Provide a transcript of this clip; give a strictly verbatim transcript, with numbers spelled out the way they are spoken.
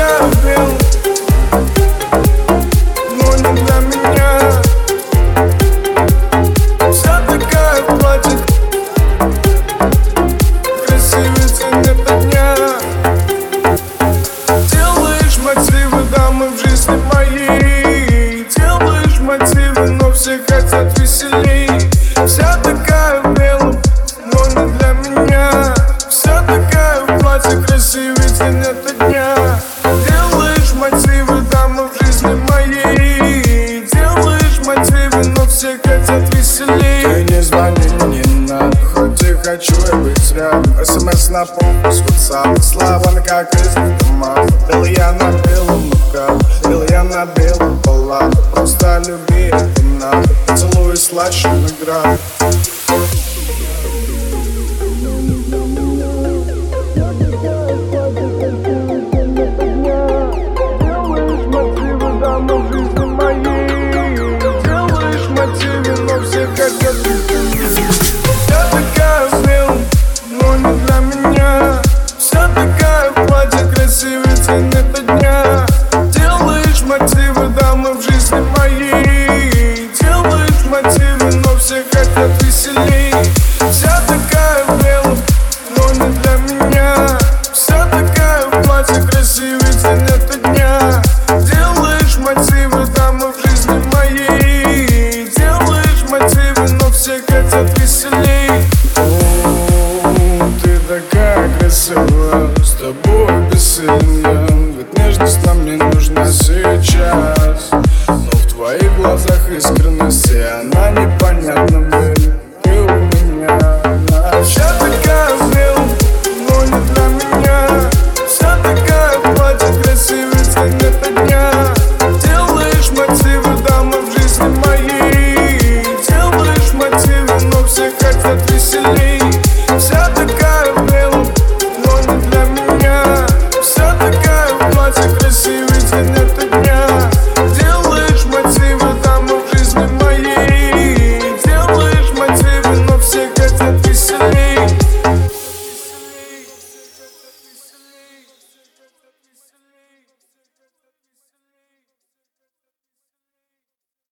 такая в белом, но не для меня. Вся такая в платье, красивый цвет этого дня. Делаешь мотивы, дамы, в жизни моей. Делаешь мотивы, но все хотят веселей. Вся такая в белом, но не для меня. Вся такая в платье, красивый день это дня. Делаешь мотивы, дамы, в жизни моей. Делаешь мотивы, но все хотят веселей. Ты не звони, не надо, хоть и хочу я быть рядом. СМС на помощь, WhatsApp, словами как из автомата. Белый я на белом накал, белый я на белом палат. Просто люби, это надо, поцелуй слаще наград. Вся такая в белом, но не для меня. Вся такая в платье, красивый день это дня. Делаешь мотивы, дамы, в жизни моей. Делаешь мотивы, но все хотят веселей. Вся такая в белом, но не для меня. Вся такая в платье, красивый день это дня. Делаешь мотивы, дамы, в жизни моей. Делаешь мотивы, но все хотят веселей. О, ты такая красивая, с тобой бессильно.